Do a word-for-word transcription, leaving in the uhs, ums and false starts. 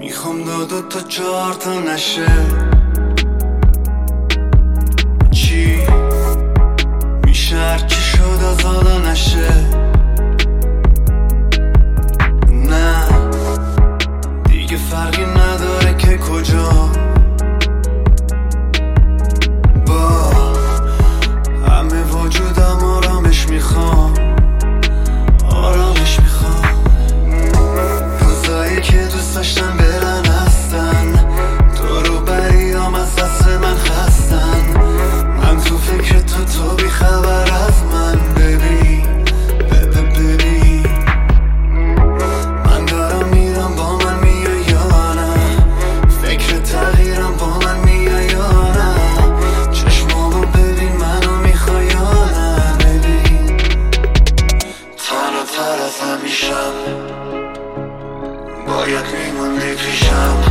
میخوام دو دو تا چهار تا نشه. چی میشه هرچی شد از حالا نشه. نه دیگه فرقی نداره که کجا. با همه وجودم آرامش میخوام، آرامش میخوام. روزایی که دوست داشتم برن هستن، دورو بریام از دست من خستن. من تو فکر تو، تو بی خبر از من. ببین ببین ببین من دارم میرم، با من میای یا نه؟ فکر تغییرم، با من میای یا نه؟ چشمامو ببین، منو میخوای یا نه؟ ببین تنها تر از همیشم، باید میموندی پیشم.